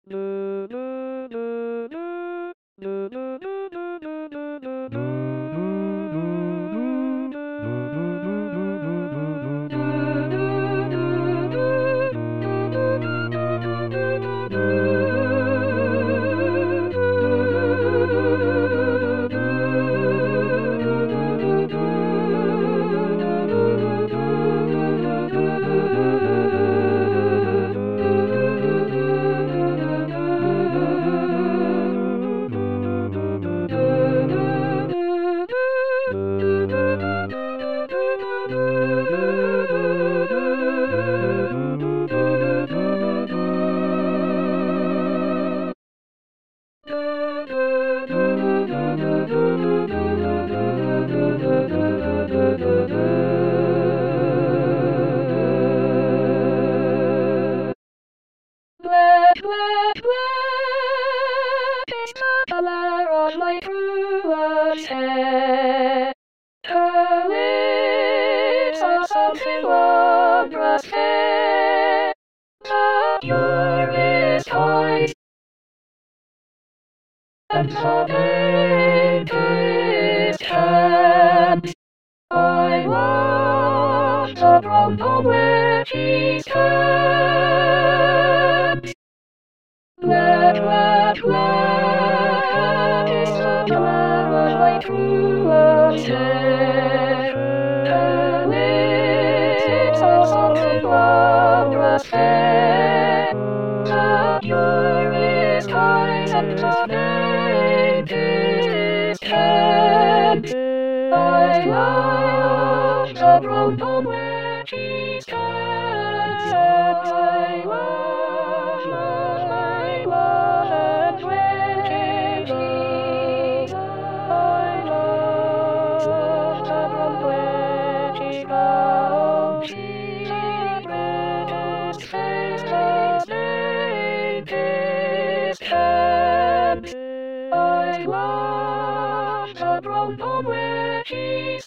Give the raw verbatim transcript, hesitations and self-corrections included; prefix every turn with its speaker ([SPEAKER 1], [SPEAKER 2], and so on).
[SPEAKER 1] Black, black, black is the color of my true love's hair. Her lips are something wondrous fair. The purest eyes and the daintiest hands. I want the brown where she stands. Black, black, black is the color of my true love's hair. Her lips are something wondrous fair. The purest eyes and the faintest hands. I love the brown home where she stands. I love, I love where she stands. I love the brown where she stands. She greatest face, latest hands. I love the brown home where she